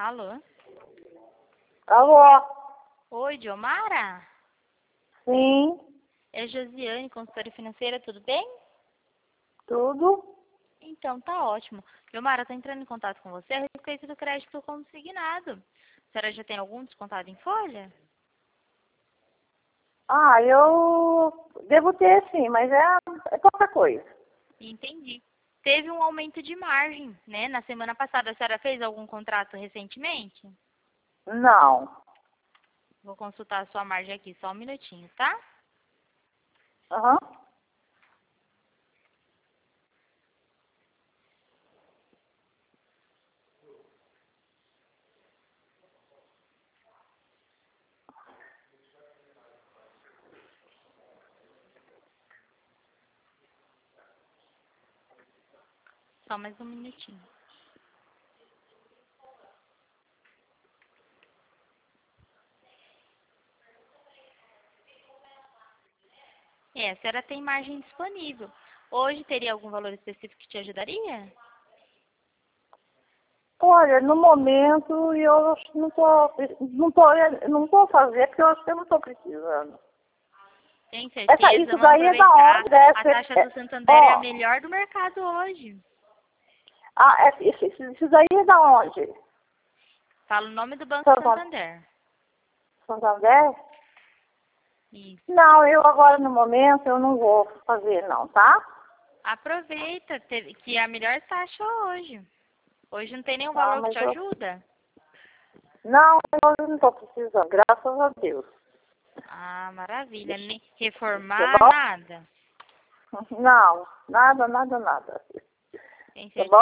Alô? Alô? Oi, Diomara? Sim, É Josiane, consultora financeira, tudo bem? tudo? Então, tá ótimo. Diomara, tô entrando em contato com você a respeito do crédito consignado. A senhora já tem algum descontado em folha? Eu devo ter sim, mas é pouca coisa. Entendi. Teve um aumento de margem, né? Na semana passada, a senhora fez algum contrato recentemente? Não. Vou consultar a sua margem aqui, só um minutinho, tá? Aham. Só mais um minutinho. A senhora tem margem disponível. Hoje teria algum valor específico que te ajudaria? Olha, no momento eu não tô fazendo porque eu acho que eu não tô precisando. Tem certeza? Isso Vamos daí é da aproveitar. onde? Deve A ser, taxa do Santander é a ó, melhor do mercado hoje. isso daí é da onde? Fala o nome do Banco Santander? Santander. Santander? Isso. Não, eu agora no momento eu não vou fazer não, tá? Aproveita, que é a melhor taxa hoje. Hoje não tem nenhum Tá, valor que te mas eu... ajuda? Não, eu não tô precisando, graças a Deus. Ah, maravilha. Nem Tá reformar, bom? nada. Não, nada. Tem Tá certeza? bom?